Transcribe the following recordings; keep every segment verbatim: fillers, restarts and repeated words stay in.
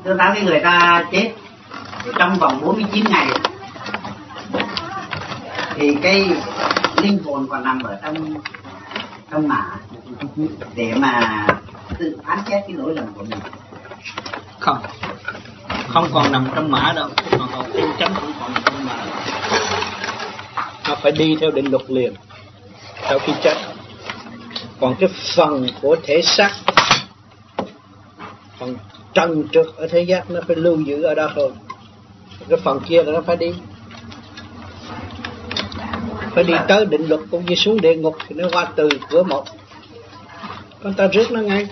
Thưa Tám, cái người ta chết trong vòng bốn mươi chín ngày thì cái linh hồn còn nằm ở trong trong mả để mà tự phán xét cái lỗi lầm của mình. Không, không còn nằm trong mã đâu, còn còn tinh chánh cũng còn nằm trong mã. Nó phải đi theo định luật liền sau khi chết. Còn cái phần của thể xác, phần trần trượt ở thế giác nó phải lưu giữ ở đó thôi. Cái phần kia là nó phải đi, phải đi tới định luật, cũng như xuống địa ngục thì nó qua từ cửa một, con ta rước nó ngay.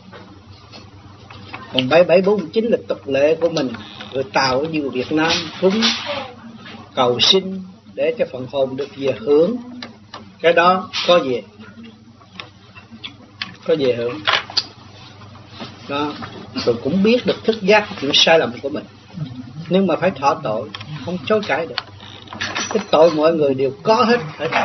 Còn bảy bảy bốn chín là tục lệ của mình, người Tàu ở như Việt Nam cúng cầu xin để cho phần hồn được về hưởng, cái đó có về, có về hưởng đó. Rồi cũng biết được thức giác chuyện sai lầm của mình, nhưng mà phải thọ tội, không chối cãi được. Cái tội mọi người đều có hết, phải thọ.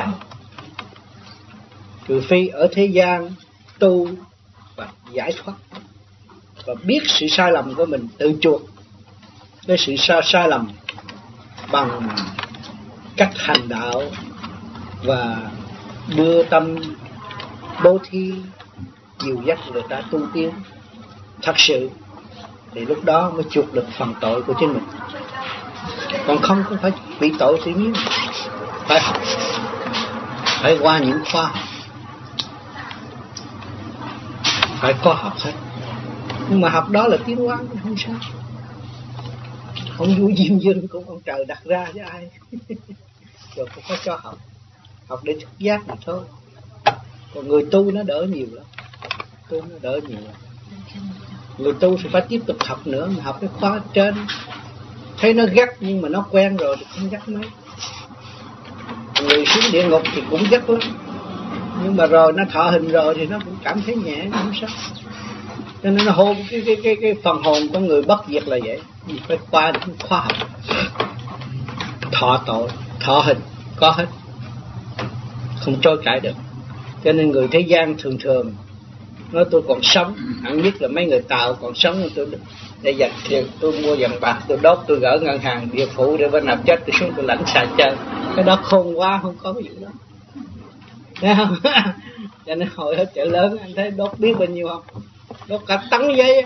Trừ phi ở thế gian tu và giải thoát và biết sự sai lầm của mình, tự chuộc cái sự sai, sai lầm bằng cách hành đạo và đưa tâm bố thí dìu dắt người ta tu tiến thật sự, thì lúc đó mới chuộc được phần tội của chính mình. Còn không cũng phải bị tội tự nhiên, phải học, phải qua những khoa học, phải có học hết. Nhưng mà học đó là tiến hóa, không sao. Không vui diêm dương cũng ông trời đặt ra với ai. Rồi cũng phải cho học, học để thức giác mà thôi. Còn người tu nó đỡ nhiều lắm, tu nó đỡ nhiều lắm. Người tu thì phải tiếp tục học nữa, mà học cái khóa trên thấy nó gắt nhưng mà nó quen rồi thì không gắt mấy. Người xuống địa ngục thì cũng gắt lắm, nhưng mà rồi nó thọ hình rồi thì nó cũng cảm thấy nhẹ, không sao. Cho nên nó hôn cái cái cái cái phần hồn của người bất diệt là vậy. Phải qua được khoa học, thọ tội, thọ hình có hết, không chối cãi được. Cho nên người thế gian thường thường nói tôi còn sống, hẳn nhất là mấy người Tàu còn sống, tôi để dành tiền, tôi mua vàng bạc, tôi đốt, tôi gỡ ngân hàng địa phủ để bên nào chết tôi xuống tôi lãnh xài chơi. Cái đó khôn quá, không có cái vụ đó. Thấy không? Cho nên hồi ở chợ lớn anh thấy đốt biết bao nhiêu không? Đốt cả tấn giấy.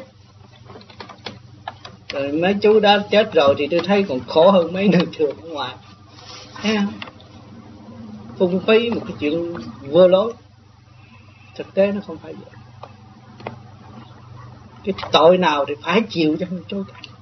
Rồi mấy chú đó chết rồi thì tôi thấy còn khổ hơn mấy người thường ở ngoài. Thấy không? Phung phí một cái chuyện vô lối. Thực tế nó không phải vậy. Cái tội nào thì phải chịu cho không chối cãi.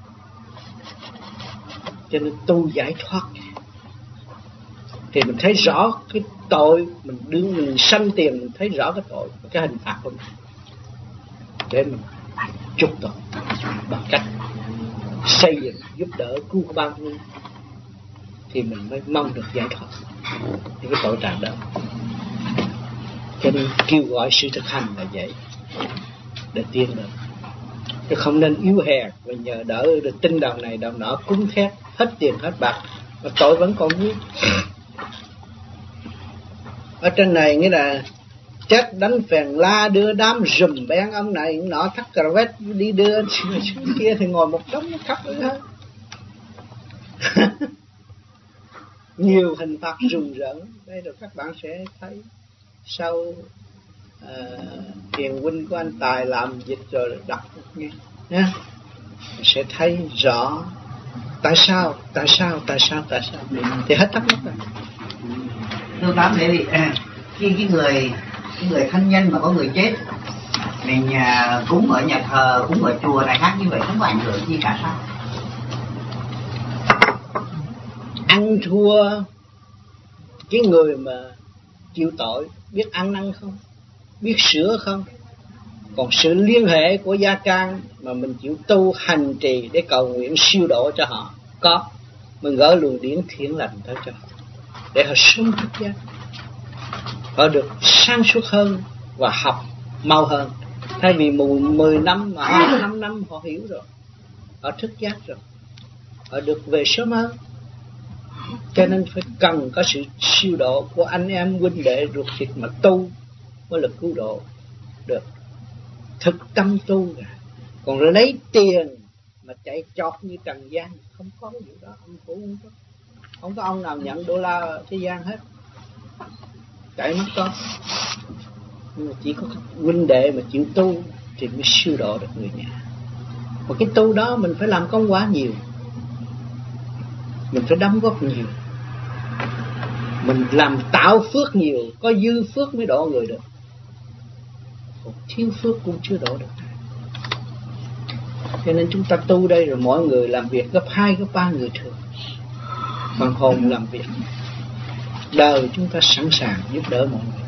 Cho nên tu giải thoát thì mình thấy rõ cái tội, mình đứng mình sanh tiền, mình thấy rõ cái tội, cái hình phạt của mình, để mình chuộc tội bằng cách xây dựng, giúp đỡ, cứu ban nhân, thì mình mới mong được giải thoát những cái tội trạng đó. Cho nên kêu gọi sự thực hành là vậy, để tiến được. Chứ không nên yếu hèn và nhờ đỡ được tinh đồng này đồng nọ, cúng khét hết tiền hết bạc mà tội vẫn còn nguyên. Ở trên này nghĩa là chết đánh phèn la, đưa đám rùm beng ông này ông nọ, thắt cà vét đi đưa xuống kia thì ngồi một đống nó khóc nữa hết. Nhiều hình phạt rùng rợn. Đây rồi các bạn sẽ thấy sau à, thiền huynh của anh Tài làm dịch rồi đọc nghe nha, sẽ thấy rõ tại sao tại sao tại sao tại sao thì hết thắc mắc rồi. Thưa Tám, thế thì khi cái người cái người thân nhân mà có người chết mình à, cúng ở nhà thờ, cúng ở chùa này khác như vậy không có ảnh hưởng gì cả sao? Ăn thua cái người mà chịu tội biết ăn năn không, biết sửa không. Còn sự liên hệ của gia can mà mình chịu tu hành trì để cầu nguyện siêu độ cho họ có, mình gỡ luồng điển thiện lành tới cho họ để họ sớm thức giác, họ được sáng suốt hơn và học mau hơn. Thay vì mười năm mà họ năm năm họ hiểu rồi, họ thức giác rồi, họ được về sớm hơn. Cho nên phải cần có sự siêu độ của anh em huynh đệ ruột thịt mà tu mới là cứu độ được. Thực tâm tu rồi. Còn lấy tiền mà chạy chọt như trần gian, không có cái vụ đó. Ông Phổ không có, không có ông nào nhận đô la ở thế gian hết, chạy mất con. Nhưng mà chỉ có huynh đệ mà chịu tu thì mới siêu độ được người nhà. Mà cái tu đó mình phải làm công quá nhiều, mình phải đóng góp nhiều, mình làm tạo phước nhiều, có dư phước mới độ người được, còn thiếu phước cũng chưa độ được. Cho nên chúng ta tu đây rồi mỗi người làm việc gấp hai gấp ba người thường. Phần hồn làm việc, đời chúng ta sẵn sàng giúp đỡ mọi người.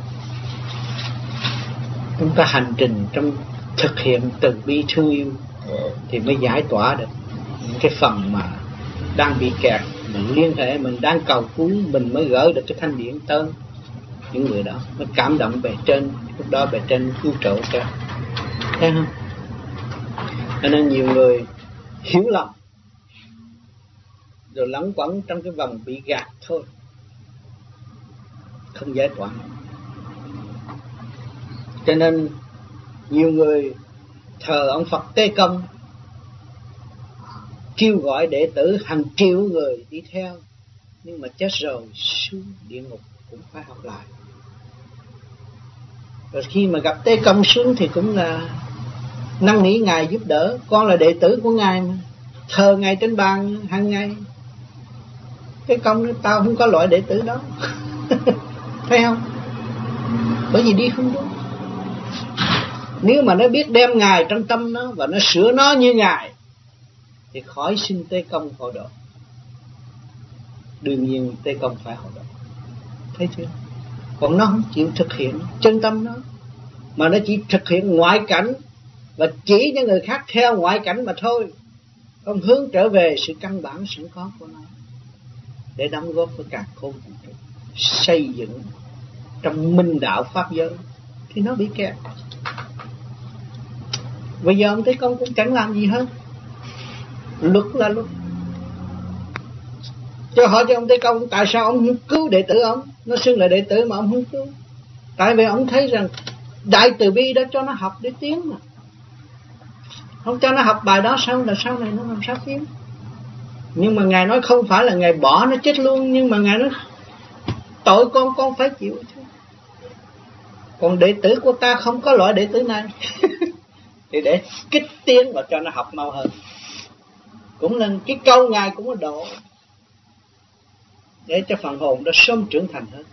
Chúng ta hành trình trong thực hiện từ bi thương yêu thì mới giải tỏa được những cái phần mà đang bị kẹt. Mình liên hệ, mình đang cầu cứu, mình mới gỡ được cái thanh điển tới những người đó, mới cảm động bề trên. Lúc đó bề trên cứu trợ cho, thấy không? Cho nên nhiều người hiểu lầm rồi lẫn quẩn trong cái vòng bị gạt thôi, không giải tỏa. Cho nên nhiều người thờ ông Phật Tế Công, kêu gọi đệ tử hàng triệu người đi theo, nhưng mà chết rồi xuống địa ngục cũng phải học lại. Rồi khi mà gặp Tế Công xuống thì cũng là năn nỉ Ngài giúp đỡ. Con là đệ tử của Ngài mà, thờ Ngài trên bàn hàng ngày. Tế Công nói tao không có loại đệ tử đó. Thấy không? Bởi vì đi không đúng. Nếu mà nó biết đem Ngài trong tâm nó và nó sửa nó như Ngài thì khỏi xin Tế Công hộ độ. Đương nhiên Tế Công phải hộ độ. Thấy chưa? Còn nó không chịu thực hiện chân tâm nó, mà nó chỉ thực hiện ngoại cảnh và chỉ cho người khác theo ngoại cảnh mà thôi, không hướng trở về sự căn bản sẵn có của nó để đóng góp với cả khôn vũ trụ, xây dựng trong minh đạo pháp giới, thì nó bị kẹt. Bây giờ ông Tế Công cũng chẳng làm gì hết, luật là luật. Cho hỏi cho ông Tế Công tại sao ông không cứu đệ tử ông, nó xưng là đệ tử mà ông không cứu. Tại vì ông thấy rằng đại từ bi đó cho nó học để tiến mà, không cho nó học bài đó xong là sau này nó làm sao tiến. Nhưng mà Ngài nói không phải là Ngài bỏ nó chết luôn, nhưng mà Ngài nói tội con con phải chịu chứ. Còn đệ tử của ta không có loại đệ tử này thì để kích tiến và cho nó học mau hơn. Cũng là cái câu Ngài cũng có độ để cho phần hồn nó sớm trưởng thành hơn,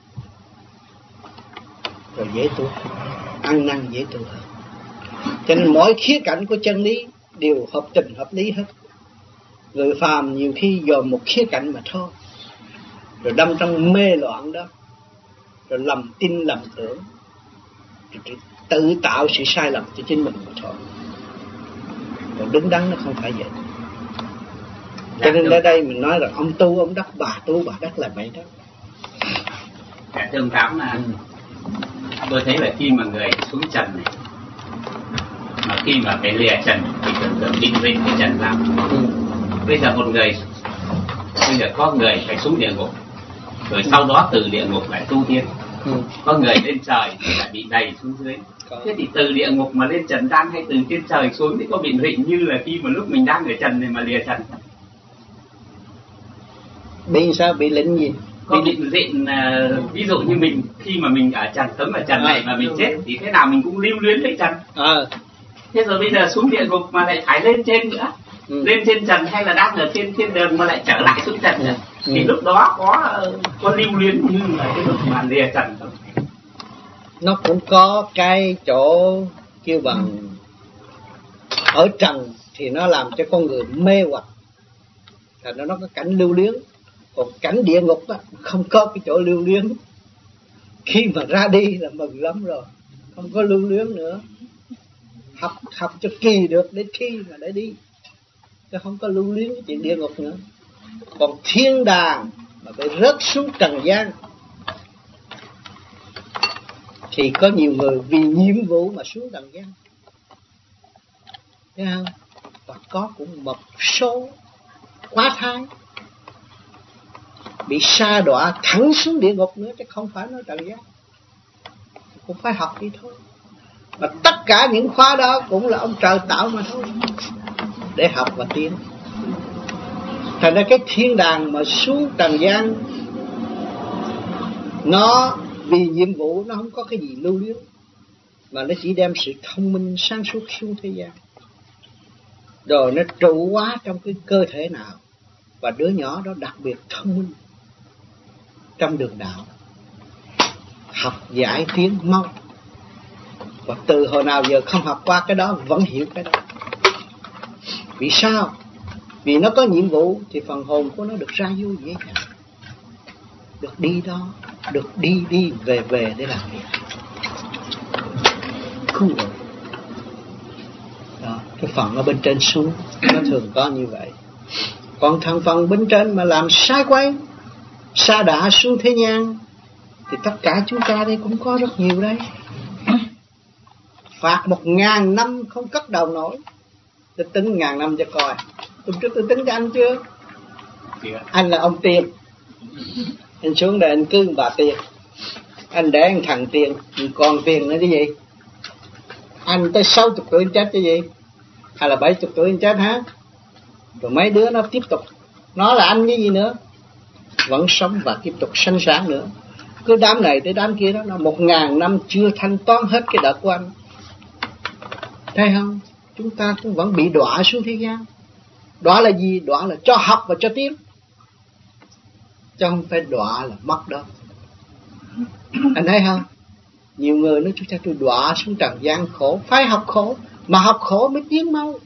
rồi dễ tu, ăn năn dễ tu hơn. Cho nên mỗi khía cạnh của chân lý đều hợp tình hợp lý hết. Người phàm nhiều khi dòm một khía cạnh mà thôi, rồi đâm trong mê loạn đó, rồi lầm tin lầm tưởng, rồi tự tạo sự sai lầm cho chính mình mà thôi. Còn đứng đắn nó không phải vậy. Cho nên ở đây mình nói là ông tu ông đắc, bà tu bà đắc là vậy đó. Dạ thưa ông Tám, là tôi thấy là khi mà người xuống trần này, mà khi mà phải lìa trần thì tưởng tượng định vị cái trần lắm. Ừ. Bây giờ một người, bây giờ có người phải xuống địa ngục, rồi sau đó từ địa ngục lại tu tiên. Ừ. Có người lên trời thì lại bị đầy xuống dưới. Có. Thế thì từ địa ngục mà lên trần gian hay từ trên trời xuống thì có bị rịnh như là khi mà lúc mình đang ở trần này mà lìa trần? Bị sao? Bị lĩnh gì? Có bị rịnh, uh, ví dụ như mình khi mà mình ở trần, tấm ở trần này mà mình chết thì thế nào mình cũng lưu luyến với trần. À. Thế rồi bây giờ xuống địa ngục mà lại phải lên trên nữa. Ừ. Lên trên trần hay là đang ở trên thiên đường mà lại trở lại xuống trần nữa. Ừ. Thì lúc đó có có lưu luyến như là cái lúc mà lìa trần không? Nó cũng có cái chỗ kêu bằng ở trần thì nó làm cho con người mê hoặc, thành ra nó có cảnh lưu luyến. Còn cảnh địa ngục á, không có cái chỗ lưu luyến. Khi mà ra đi là mừng lắm rồi, không có lưu luyến nữa. Học học cho kỳ được để thi mà để đi, chứ không có lưu luyến cái chuyện địa ngục nữa. Còn thiên đàng mà phải rớt xuống trần gian thì có nhiều người vì nhiệm vụ mà xuống trần gian, thấy không? Và có cũng một số quá thái bị sa đọa thẳng xuống địa ngục nữa, chứ không phải nói trần gian. Cũng phải học đi thôi. Và tất cả những khóa đó cũng là ông trời tạo mà thôi. để học và tiến. Thành ra cái thiên đàng mà xuống trần gian, nó vì nhiệm vụ nó không có cái gì lưu luyến, mà nó chỉ đem sự thông minh sáng suốt xuống thế gian, rồi nó trụ hóa trong cái cơ thể nào, và đứa nhỏ đó đặc biệt thông minh trong đường đạo, học giải tiến mau. Và từ hồi nào giờ không học qua cái đó vẫn hiểu cái đó. Vì sao? Vì nó có nhiệm vụ thì phần hồn của nó được ra vô dễ dàng, được đi đó, được đi đi về về để làm việc. Cool. Đó, cái phần ở bên trên xuống nó thường có như vậy. Còn thằng phần bên trên mà làm sai quay, sa đọa xuống thế gian, thì tất cả chúng ta đây cũng có rất nhiều đây. Phạt một ngàn năm không cất đầu nổi. Tôi tính ngàn năm cho coi. Hôm trước tôi tính cho anh chưa? Chưa. Anh là ông Tiền. Anh xuống đây anh cứ bà Tiền. Anh để anh thằng Tiền, còn Tiền nữa cái gì? Anh tới sáu mươi tuổi anh chết cái gì? Hay là bảy mươi tuổi anh chết hả? Rồi mấy đứa nó tiếp tục. Nó là anh cái gì nữa? Vẫn sống và tiếp tục sanh sản nữa. Cứ đám này tới đám kia đó, nó một ngàn năm chưa thanh toán hết cái đợt của anh. Thấy không? Chúng ta cũng vẫn bị đọa xuống thế gian. Đọa là gì? Đọa là cho học và cho tiến, chứ không phải đọa là mất đó. Anh thấy không? Nhiều người nói chúng ta tôi đọa xuống trần gian khổ. Phải học khổ, mà học khổ mới tiến mau.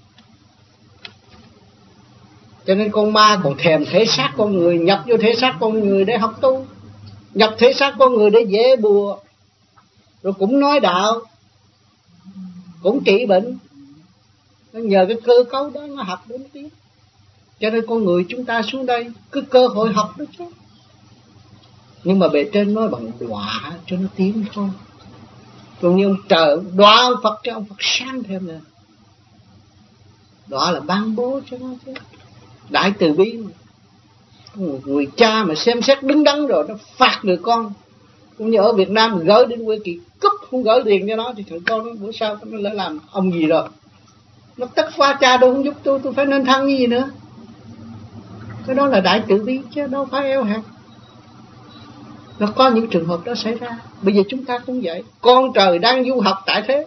Cho nên con ma còn thèm thể xác con người, nhập vô thể xác con người để học tu, nhập thể xác con người để dễ bùa, rồi cũng nói đạo, cũng trị bệnh. Nó nhờ cái cơ cấu đó nó học đến tiếng. Cho nên con người chúng ta xuống đây cứ cơ hội học đó chứ. Nhưng mà bề trên nói bằng đọa cho nó tiến thôi. Còn như ông trời đọa ông Phật cho ông Phật sáng thêm nè. Đọa là ban bố cho nó chứ. Đại từ bi mà. Người cha mà xem xét đứng đắn rồi nó phạt người con. Cũng như ở Việt Nam gửi đến quê kỳ cúp không gửi tiền cho nó, thì thằng con nó bữa sau nó lại làm ông gì rồi. Nó tất qua cha đâu không giúp tôi, tôi phải nên thân như gì nữa. Cái đó là đại từ bi chứ đâu phải eo hẹp. Nó có những trường hợp đó xảy ra. Bây giờ chúng ta cũng vậy. Con trời đang du học tại thế.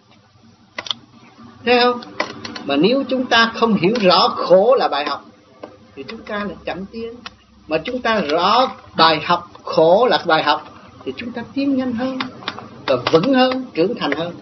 Thấy không? Mà nếu chúng ta không hiểu rõ khổ là bài học thì chúng ta là chậm tiến. Mà chúng ta rõ bài học khổ là bài học thì chúng ta tiến nhanh hơn, và vững hơn, trưởng thành hơn.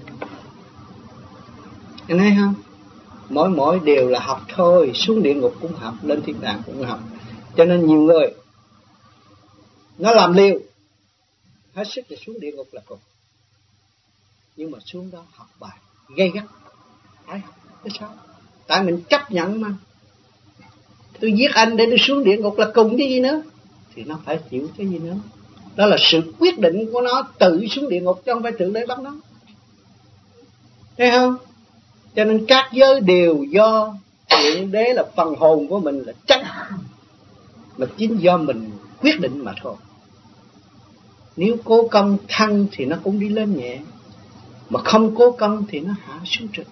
Anh thấy không? Mỗi mỗi đều là học thôi. Xuống địa ngục cũng học, lên thiên đàng cũng học. Cho nên nhiều người nó làm liều hết sức để xuống địa ngục là cùng. Nhưng mà xuống đó học bài gay gắt. Phải học. Tại sao? Tại mình chấp nhận mà. Tôi giết anh để tôi xuống địa ngục là cùng cái gì nữa. Thì nó phải chịu cái gì nữa. Đó là sự quyết định của nó tự xuống địa ngục, chứ không phải tự để bắt nó. Thấy không? Cho nên các giới đều do Thượng Đế là phần hồn của mình là chắc, mà chính do mình quyết định mà thôi. Nếu cố công thăng thì nó cũng đi lên nhẹ, mà không cố công thì nó hạ xuống trực.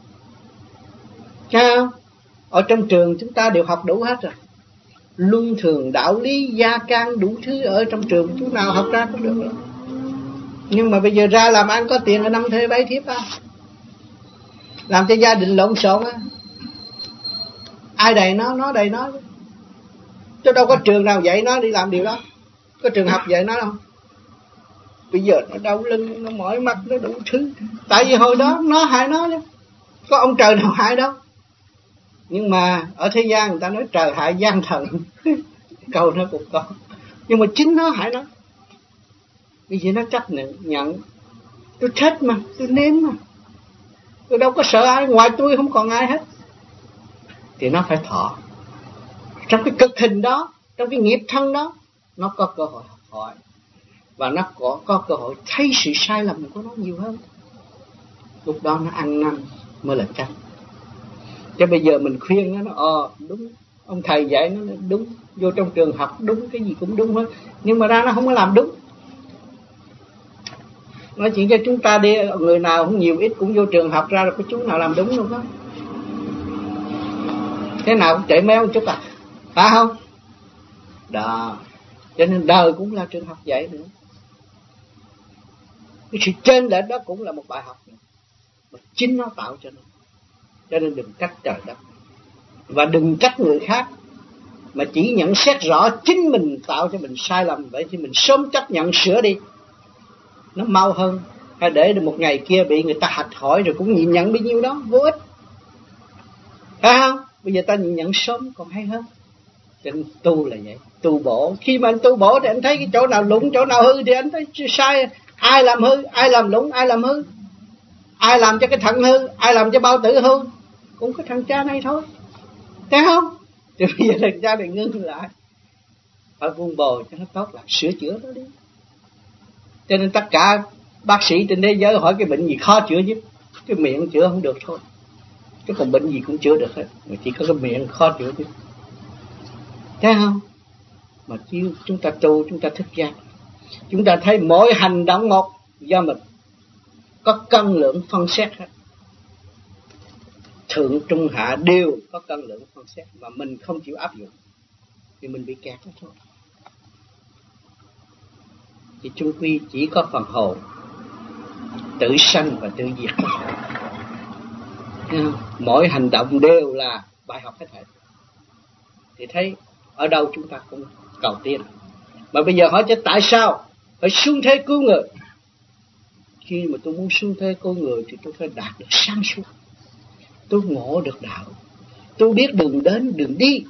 Sao? Ở trong trường chúng ta đều học đủ hết rồi. Luân thường, đạo lý, gia can, đủ thứ ở trong trường chúng nào học ra cũng được rồi. Nhưng mà bây giờ ra làm ăn có tiền ở năm thế bảy thiếp á, làm cho gia đình lộn xộn á. Ai đầy nó, nó đầy nó. Chứ đâu có trường nào dạy nó đi làm điều đó. Có trường học dạy nó đâu. Bây giờ nó đau lưng, nó mỏi mắt, nó đủ thứ. Tại vì hồi đó nó hại nó chứ. Có ông trời nào hại đâu. Nhưng mà ở thế gian người ta nói trời hại gian thần. Câu nó cũng có. Nhưng mà chính nó hại nó. Vì vậy nó chấp nhận, nhận. Tôi thích mà, tôi nếm mà. Tôi đâu có sợ ai, ngoài tôi không còn ai hết. Thì nó phải thọ. Trong cái cực hình đó, trong cái nghiệp thân đó, nó có cơ hội học hỏi. Và nó có, có cơ hội thấy sự sai lầm của nó nhiều hơn. Lúc đó nó ăn năn mới là chắc. Chứ bây giờ mình khuyên nó, nó ờ đúng, ông thầy dạy nó đúng, vô trong trường học đúng, cái gì cũng đúng hết. Nhưng mà ra nó không có làm đúng. Nói chuyện cho chúng ta đi, người nào không nhiều ít cũng vô trường học ra rồi có chú nào làm đúng đâu đó. Thế nào cũng chạy méo một chút à, phải không? Đó, cho nên đời cũng là trường học vậy nữa. Cái sự trên lệch đó cũng là một bài học nữa, mà chính nó tạo cho nó. Cho nên đừng trách trời đất, và đừng trách người khác, mà chỉ nhận xét rõ chính mình tạo cho mình sai lầm. Vậy thì mình sớm chấp nhận sửa đi, nó mau hơn. Hay để một ngày kia bị người ta hạch hỏi rồi cũng nhìn nhận bấy nhiêu đó, vô ích, phải không? Bây giờ ta nhìn nhận sớm còn hay hơn. Cho nên tu là vậy, tu bổ. Khi mà anh tu bổ thì anh thấy cái chỗ nào lũng, chỗ nào hư thì anh thấy sai. Ai làm hư, ai làm lũng, ai làm hư, ai làm cho cái thận hư, ai làm cho bao tử hư, cũng cái thằng cha này thôi, thấy không? Thì bây giờ thằng cha này ngưng lại, phải vun bồi cho nó tốt lại, sửa chữa nó đi. Cho nên tất cả bác sĩ trên thế giới hỏi cái bệnh gì khó chữa nhất, cái miệng chữa không được thôi, chứ còn bệnh gì cũng chữa được hết, mà chỉ có cái miệng khó chữa nhất, thấy không? Mà chứ chúng ta tu, chúng ta thức giác, chúng ta thấy mỗi hành động một do mình có cân lượng phân xét hết, thượng trung hạ đều có cân lượng phân xét, mà mình không chịu áp dụng thì mình bị kẹt đó thôi. Thì chung quy chỉ có phần hồn tự sanh và tự diệt. Mỗi hành động đều là bài học hết thảy. Thì thấy ở đâu chúng ta cũng cầu tiến. Mà bây giờ hỏi cho tại sao phải xuống thế cứu người? Khi mà tôi muốn xuống thế cứu người thì tôi phải đạt được sáng suốt, tôi ngộ được đạo, tôi biết đường đến đường đi,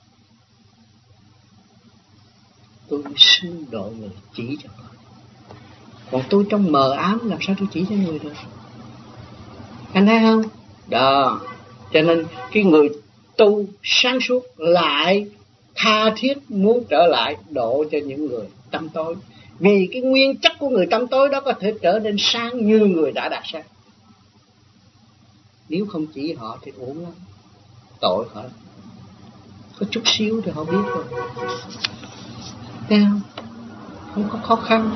tôi xưng độ người, chỉ cho người. Còn tôi trong mờ ám làm sao tôi chỉ cho người được? Anh thấy không? Đó, cho nên cái người tu sáng suốt lại tha thiết muốn trở lại độ cho những người tâm tối. Vì cái nguyên chất của người tâm tối đó có thể trở nên sáng như người đã đạt sáng. Nếu không chỉ họ thì uổng lắm, tội họ. Có chút xíu thì họ biết rồi, thấy không? Không có khó khăn.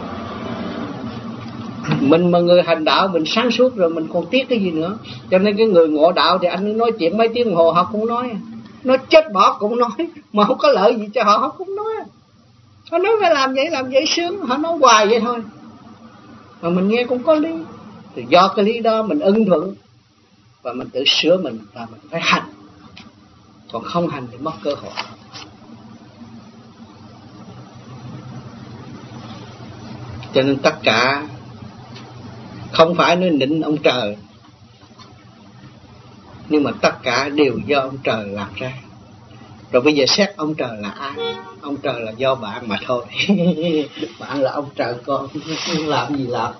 Mình mà người hành đạo mình sáng suốt rồi mình còn tiếc cái gì nữa. Cho nên cái người ngộ đạo thì anh nói chuyện mấy tiếng hồ họ cũng nói, nó chết bỏ cũng nói, mà không có lợi gì cho họ họ cũng nói. Họ nói phải làm vậy làm vậy sướng, họ nói hoài vậy thôi, mà mình nghe cũng có lý. Thì do cái lý đó mình ưng thuận và mình tự sửa mình, và mình phải hành. Còn không hành thì mất cơ hội. Cho nên tất cả không phải nói nịnh ông trời, nhưng mà tất cả đều do ông trời làm ra. Rồi bây giờ xét ông trời là ai? Ông trời là do bạn mà thôi. Bạn là ông trời con, làm gì làm.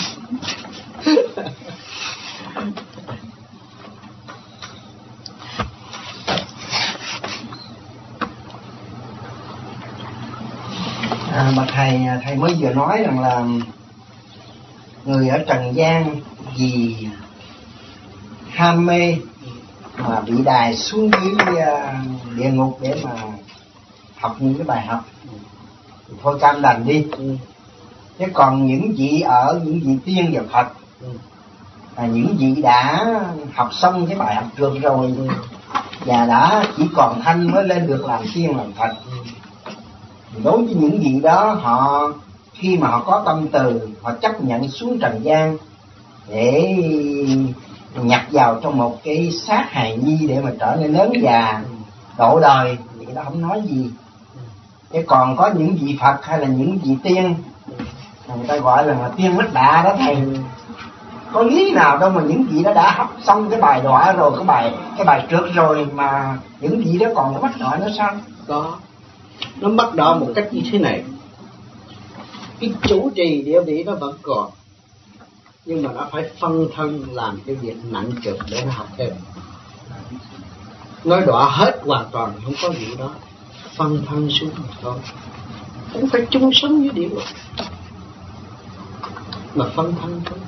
À, mà thầy thầy mới vừa nói rằng là người ở trần gian vì ham mê mà bị đày xuống dưới uh, địa ngục để mà học những cái bài học, thì thôi cam đành đi. Ừ. Chứ còn những vị ở những vị tiên và Phật, ừ. là những vị đã học xong cái bài học trước rồi, ừ. và đã chỉ còn thanh mới lên được làm tiên làm Phật. Ừ. Đối với những vị đó, họ khi mà họ có tâm từ, họ chấp nhận xuống trần gian để nhập vào trong một cái xác hài nhi để mà trở nên lớn già độ đời, thì cái đó không nói gì. Chứ còn có những vị Phật hay là những vị tiên, người ta gọi là, là tiên mất đạ đó thầy, có lý nào đâu mà những vị đó đã học xong cái bài đọa rồi, cái bài cái bài trượt rồi mà những vị đó còn có bắt đọa nữa sao? Có, nó bắt đọa một cách như thế này. Cái chủ trì địa vị nó vẫn còn, nhưng mà nó phải phân thân làm cái việc nặng trược để nó học thêm. Nói đọa hết hoàn toàn không có gì đó, phân thân xuống thôi, cũng phải chung sống với địa ngục mà phân thân thôi.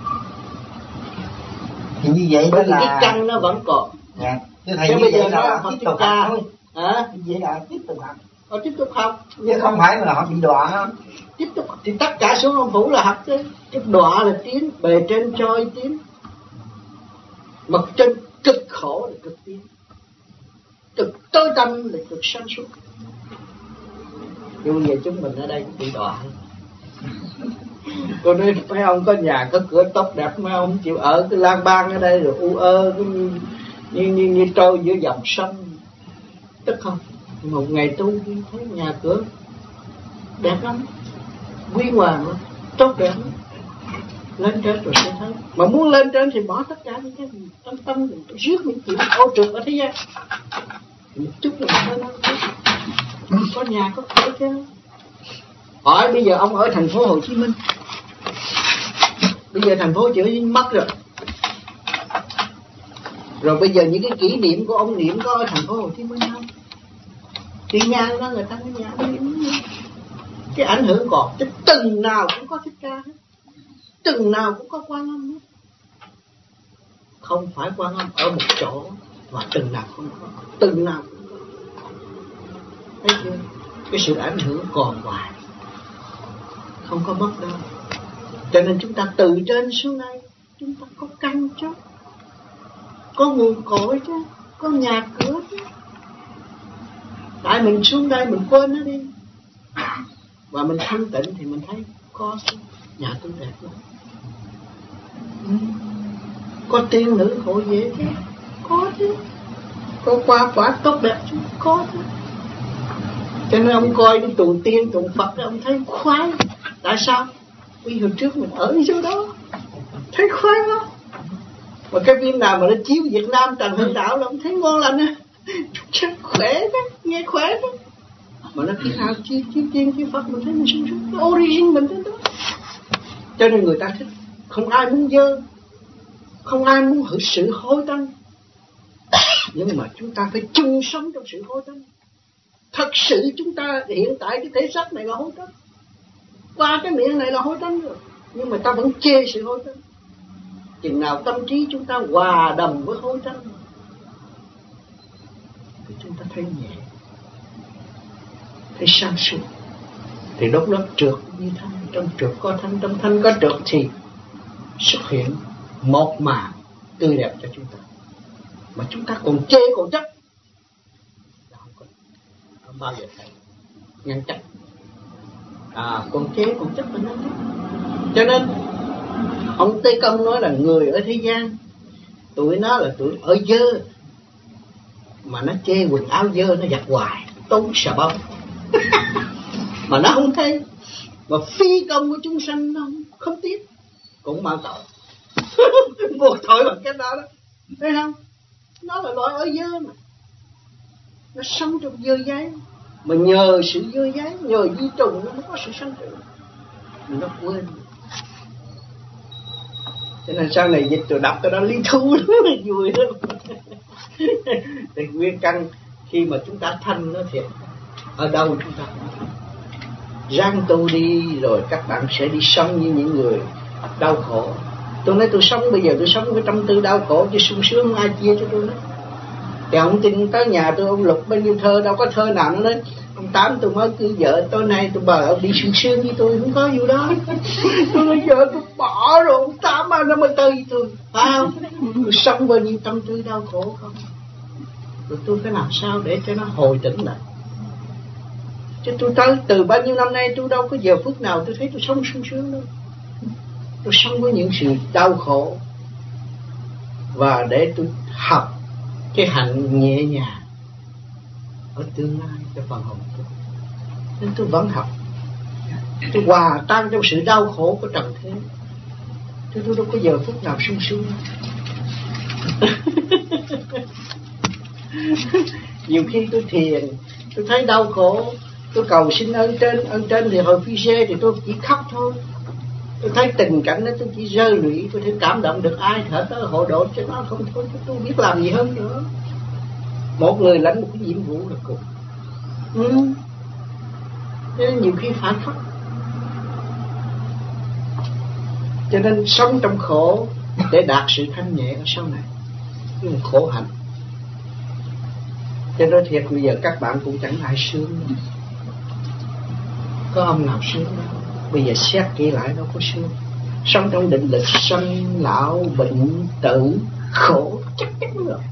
Thì như vậy bởi đó là cái căn nó vẫn còn. Dạ. Chứ thầy như bây giờ là tiếp tục học thôi. Hả? Vậy là tiếp tục học. Họ tiếp tục học, chứ không phải là họ bị đọa. Tiếp tục thì tất cả xuống ông phủ là học chứ. Cái đọa là tiến, bề trên trôi tiến, mặt trên cực khổ là cực tiến. cực tối tâm là cực sáng suốt. Nhưng bây giờ chúng mình ở đây cũng bị đọa. Cô nói mấy ông có nhà có cửa tốt đẹp, mấy ông chịu ở cái lang bang ở đây rồi u ơ cái như, như, như, như trôi giữa dòng sông. Tức không? Một ngày tu thấy nhà cửa đẹp lắm, quy hoàng lắm, tốt đẹp lắm. Lên trên rồi sẽ thấy. Mà muốn lên trên thì bỏ tất cả những cái gì tâm tâm mình rước những chuyện ô trượt ở thế gian. Một chút là thôi nó có nhà có cửa chứ. Hỏi bây giờ ông ở thành phố Hồ Chí Minh, bây giờ thành phố Hồ Chí Minh mất rồi. Rồi bây giờ những cái kỷ niệm của ông niệm có ở thành phố Hồ Chí Minh không? Thì nhà đó người ta có nhà niệm. Cái ảnh hưởng còn chứ từng nào cũng có Thích Ca hết, từng nào cũng có Quan Âm hết. Không phải Quan Âm ở một chỗ mà từng nào không có, từng nào cũng có. Thấy chưa? Cái sự ảnh hưởng còn hoài, không có mất đâu. Cho nên chúng ta từ trên xuống đây, chúng ta có căn chứ, có nguồn cội chứ, có nhà cửa chứ. Tại mình xuống đây mình quên nó đi, và mình thanh tịnh thì mình thấy có nhà tôi đẹp lắm. Ừ. Có tiên nữ hộ vệ chứ, có chứ. Có qua quả tốt đẹp chứ, có chứ. Cho nên ông coi cái tuồng tiên, tuồng Phật đó, ông thấy khoái. Tại sao? Vì hồi trước mình ở chỗ đó, thấy khoái lắm. Mà cái phim nào mà nó chiếu Việt Nam Trần Hưng Đạo là ông thấy ngon lành á. Chắc khỏe đó, nghe khỏe đó. Mà nó khi nào chiếu chiếu tiên, chiếu Phật mình thấy mình sung sướng. Nó origin mình tới đó. Cho nên người ta thích. Không ai muốn dơ, không ai muốn hữu sự hối tanh. Nhưng mà chúng ta phải chung sống trong sự hối tanh. Thật sự chúng ta hiện tại cái thể xác này là hối tanh, qua cái miệng này là hối tanh rồi, nhưng mà ta vẫn chê sự hối tanh. Chừng nào tâm trí chúng ta hòa đồng với hối tanh thì chúng ta thấy nhẹ, thấy sáng suốt. Thì lúc đó trượt như thanh, trong trượt có thanh, trong thanh có trượt thì xuất hiện một màn tươi đẹp cho chúng ta. Mà chúng ta còn chê còn trách, không bao giờ thấy ngăn trách. À, còn chê còn trách mình ngăn trách. Cho nên ông Tây Công nói là người ở thế gian tụi nó là tụi ở dơ, mà nó chê quần áo dơ nó giặt hoài tốn xà bông mà nó không thấy. Mà phi công của chúng sanh nó không, không tiếc, cũng mang tội buộc tội bằng cái đó đó, thấy không? Nó là loại ở dơ mà nó sống trong dơ giấy, mà nhờ sự dơ giấy, nhờ di trùng nó mới có sự sanh trưởng. Nó quên. Cho nên sau này dịch tôi đọc cái đó lý thú lắm, vui lắm. Thì nguyên căn khi mà chúng ta thanh nó thiệt, ở đâu chúng ta ráng tu đi, rồi các bạn sẽ đi sống như những người đau khổ. Tôi nói tôi sống bây giờ tôi sống với tâm tư đau khổ chứ sung sướng không ai chia cho tôi nữa. Thì ông tin tới nhà tôi, ông lục bao nhiêu thơ, đâu có thơ nào nó nói ông Tám tôi mới cưới vợ, tối nay tôi bờ ông đi sung sướng với tôi, không có vụ đó. Tôi nói vợ tôi bỏ rồi, ông Tám nó mới tới với tôi, phải không? Tôi sống bao nhiêu tâm tư đau khổ không? Rồi tôi phải làm sao để cho nó hồi tỉnh lại. Chứ tôi tới từ bao nhiêu năm nay tôi đâu có giờ phút nào tôi thấy tôi sống sung sướng đâu. Tôi sống với những sự đau khổ, và để tôi học cái hạnh nhẹ nhàng ở tương lai cho phần hồn tôi. Nên tôi vẫn học, tôi hòa tan trong sự đau khổ của trần thế, chứ tôi đâu có giờ phút nào sung sướng. Nhiều khi tôi thiền, tôi thấy đau khổ, tôi cầu xin ơn trên, ơn trên thì hồi phi xe thì tôi chỉ khóc thôi. Tôi thấy tình cảnh đó tôi chỉ rơi lụy, tôi thấy cảm động được ai thở tới hộ độ cho nó không thôi, tôi biết làm gì hơn nữa. Một người lãnh một cái nhiệm vụ là cùng. Ừ. Nên nhiều khi phải khóc. Cho nên sống trong khổ để đạt sự thanh nhẹ ở sau này, nhưng khổ hạnh. Cho nên thiệt bây giờ các bạn cũng chẳng ai sướng nữa. Có ông nào sướng đâu. Bây giờ xét kỹ lại đâu có sướng. Sống trong định lực sanh lão bệnh tử khổ chắc chắn rồi.